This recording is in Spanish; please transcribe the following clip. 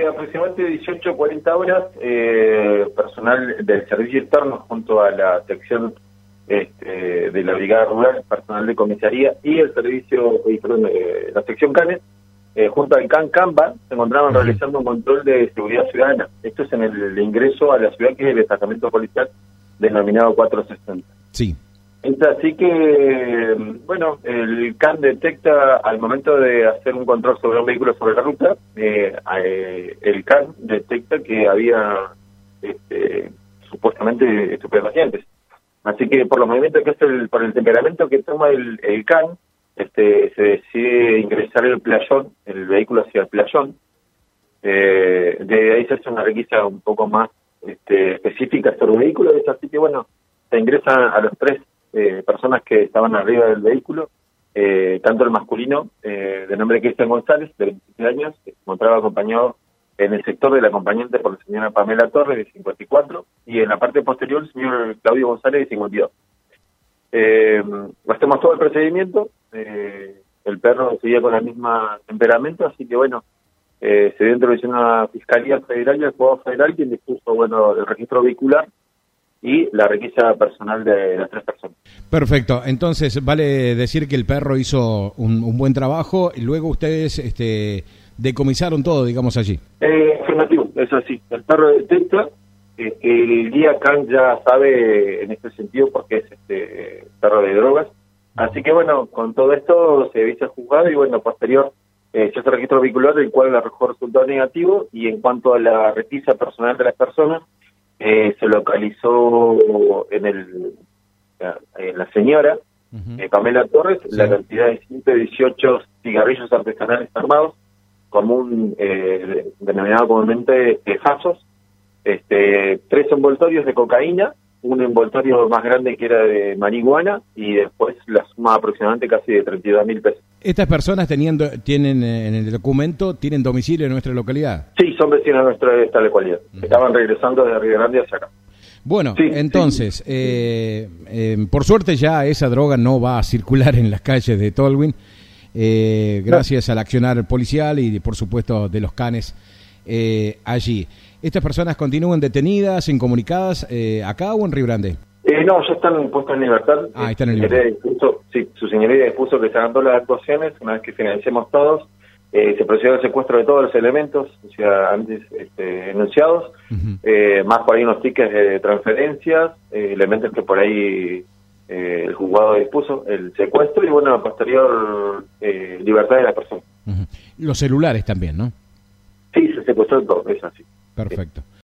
aproximadamente 18-40 horas, personal del servicio externo junto a la sección de la Brigada Rural, personal de comisaría y el servicio, la sección CANES, junto al CAN-CAMBA, se encontraban realizando un control de seguridad ciudadana. Esto es en el ingreso a la ciudad, que es el destacamento policial denominado 460. Sí. Es así que, bueno, el CAN detecta, al momento de hacer un control sobre un vehículo sobre la ruta, el CAN detecta que había supuestamente estupefacientes. Así que por los movimientos que hace, por el temperamento que toma el CAN, se decide ingresar el playón, el vehículo hacia el playón. De ahí se hace una requisa un poco más específica sobre el vehículo. Es así que, bueno, se ingresan a los 3 personas que estaban arriba del vehículo, tanto el masculino, de nombre Cristian González, de 27 años, que se encontraba acompañado en el sector del acompañante por la señora Pamela Torres, de 54, y en la parte posterior el señor Claudio González, de 52. Hacemos todo el procedimiento, el perro seguía con el mismo temperamento, así que bueno, se dio introducción a la Fiscalía Federal y al Juzgado Federal, quien dispuso, bueno, el registro vehicular y la requisa personal de las 3 personas. Perfecto, entonces vale decir que el perro hizo un buen trabajo y luego ustedes decomisaron todo, digamos, allí. Afirmativo, es así. El perro detecta, el guía CAN ya sabe en este sentido porque es perro de drogas. Así que bueno, con todo esto se avisa al juzgado y bueno, posterior se hace registro vehicular, del cual arrojó resultado negativo, y en cuanto a la requisa personal de las personas, se localizó en la señora Pamela Torres, sí, la cantidad de 118 cigarrillos artesanales armados, denominado comúnmente fasos, 3 envoltorios de cocaína, un envoltorio más grande que era de marihuana, y después la suma aproximadamente casi de 32.000 pesos. ¿Estas personas tienen en el documento, tienen domicilio en nuestra localidad? Sí, son vecinos de esta localidad. Estaban regresando de Río Grande hacia acá. Bueno, sí, entonces, sí. Por suerte ya esa droga no va a circular en las calles de Tolwyn, gracias al accionar policial y por supuesto de los CANES allí. ¿Estas personas continúan detenidas, incomunicadas acá o en Río Grande? No, ya están puestos en libertad. Están en libertad. Su señoría dispuso que se hagan todas las actuaciones. Una vez que finalicemos todos, se procedió al secuestro de todos los elementos, o sea, antes enunciados, más por ahí unos tickets de transferencias, elementos que por ahí el juzgado dispuso, el secuestro, y bueno, posterior libertad de la persona. Los celulares también, ¿no? Sí, se secuestró todo, es así. Perfecto.